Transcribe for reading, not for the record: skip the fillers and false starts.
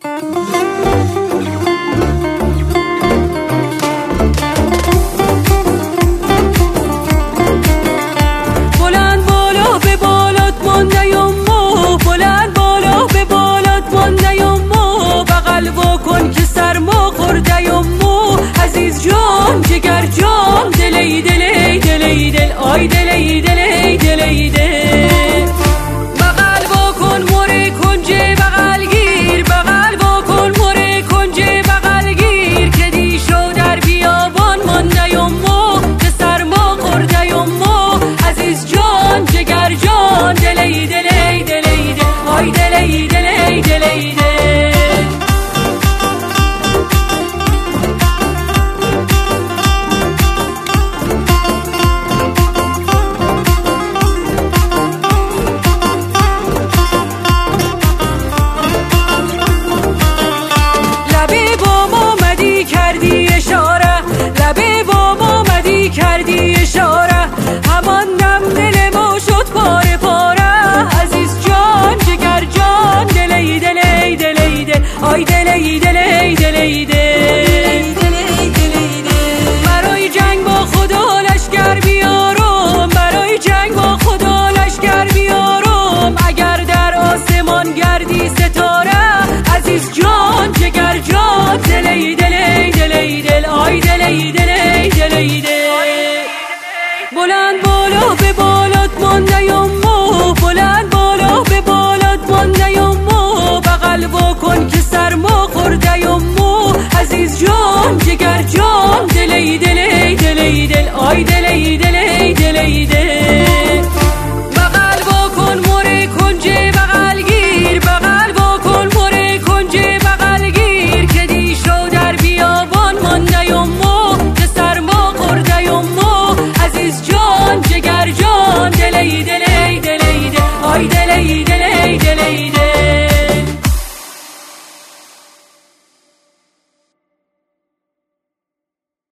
بلند بالا به بالات ماندیمو، بلند بالا به بالات ماندیمو، بغل واکن که سرما خوردیمو. عزیز جان جگر جان دلی دلی دلی دل، آی دلی دلی دلی دل. بغل واکن موره کنجه بغل گیر، بغل واکن موره کنجه بغل گیر، که دیشو در بیابان ماندیمو، که سرما خوردیمو. عزیز جان جگر جان دلی دلی دلی دل، آی دلی دلی دلی دل. کردی اشاره، لبه با ما مدی کردی اشاره، همان دم دل ما شد پاره پاره. عزیز جان جگر جان دلی دلی دلی دل، آی دلی دلی دلی دل. برای جنگ با خدا لشکر بیارم، برای جنگ با خدا لشکر بیارم، اگر در آسمان گردی ستاره،